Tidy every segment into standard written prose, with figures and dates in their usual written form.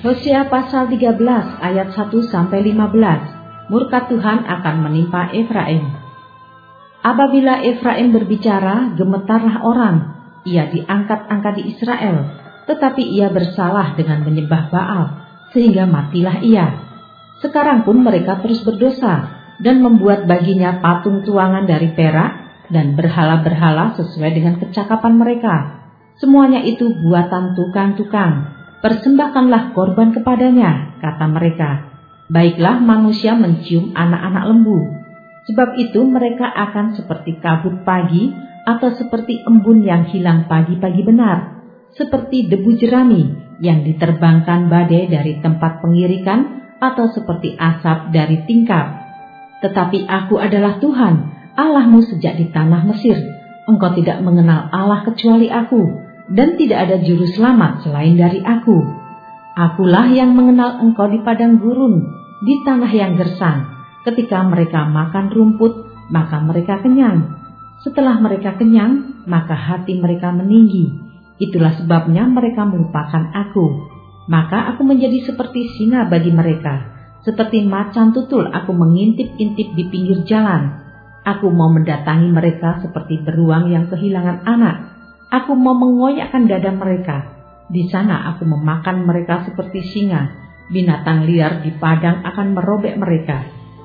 Hosea pasal 13 ayat 1-15. Murka Tuhan akan menimpa Efraim. Apabila Efraim berbicara, gemetarlah orang. Ia diangkat-angkat di Israel, tetapi ia bersalah dengan menyembah Baal, sehingga matilah ia. Sekarang pun mereka terus berdosa dan membuat baginya patung tuangan dari perak dan berhala-berhala sesuai dengan kecakapan mereka. Semuanya itu buatan tukang-tukang. Persembahkanlah korban kepadanya, kata mereka. Baiklah manusia mencium anak-anak lembu. Sebab itu mereka akan seperti kabut pagi atau seperti embun yang hilang pagi-pagi benar. Seperti debu jerami yang diterbangkan badai dari tempat pengirikan atau seperti asap dari tingkap. Tetapi aku adalah Tuhan, Allahmu sejak di tanah Mesir. Engkau tidak mengenal Allah kecuali aku. Dan tidak ada juru selamat selain dari aku. Akulah yang mengenal engkau di padang gurun, di tanah yang gersang. Ketika mereka makan rumput, maka mereka kenyang. Setelah mereka kenyang, maka hati mereka meninggi. Itulah sebabnya mereka melupakan aku. Maka aku menjadi seperti singa bagi mereka. Seperti macan tutul aku mengintip-intip di pinggir jalan. Aku mau mendatangi mereka seperti beruang yang kehilangan anak. Aku mau mengoyakkan dada mereka. Di sana aku memakan mereka seperti singa. Binatang liar di padang akan merobek mereka.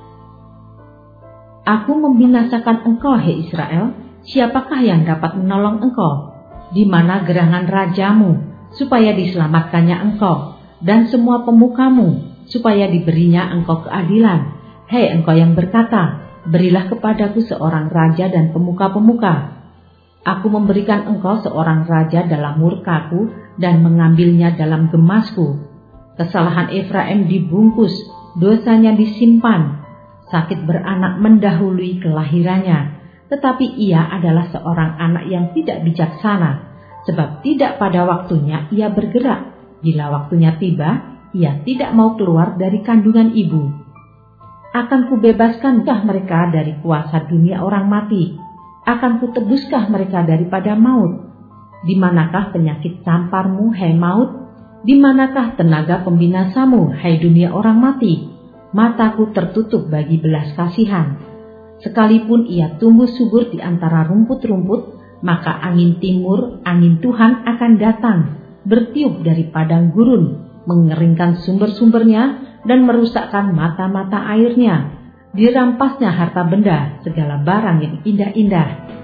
Aku membinasakan engkau, hei Israel. Siapakah yang dapat menolong engkau? Di mana gerangan rajamu, supaya diselamatkannya engkau, dan semua pemukamu, supaya diberinya engkau keadilan? Hei engkau yang berkata, berilah kepadaku seorang raja dan pemuka-pemuka. Aku memberikan engkau seorang raja dalam murkaku dan mengambilnya dalam gemasku. Kesalahan Efraim dibungkus, dosanya disimpan. Sakit beranak mendahului kelahirannya, tetapi ia adalah seorang anak yang tidak bijaksana, sebab tidak pada waktunya ia bergerak. Bila waktunya tiba, ia tidak mau keluar dari kandungan ibu. Akan kubebaskan mereka dari kuasa dunia orang mati. Akan kutebuskah mereka daripada maut? Di manakah penyakit camparmu, hai maut? Di manakah tenaga pembinasamu, hai dunia orang mati? Mataku tertutup bagi belas kasihan. Sekalipun ia tumbuh subur di antara rumput-rumput, maka angin timur, angin Tuhan akan datang, bertiup dari padang gurun, mengeringkan sumber-sumbernya dan merusakkan mata-mata airnya. Dirampasnya harta benda, segala barang yang indah-indah.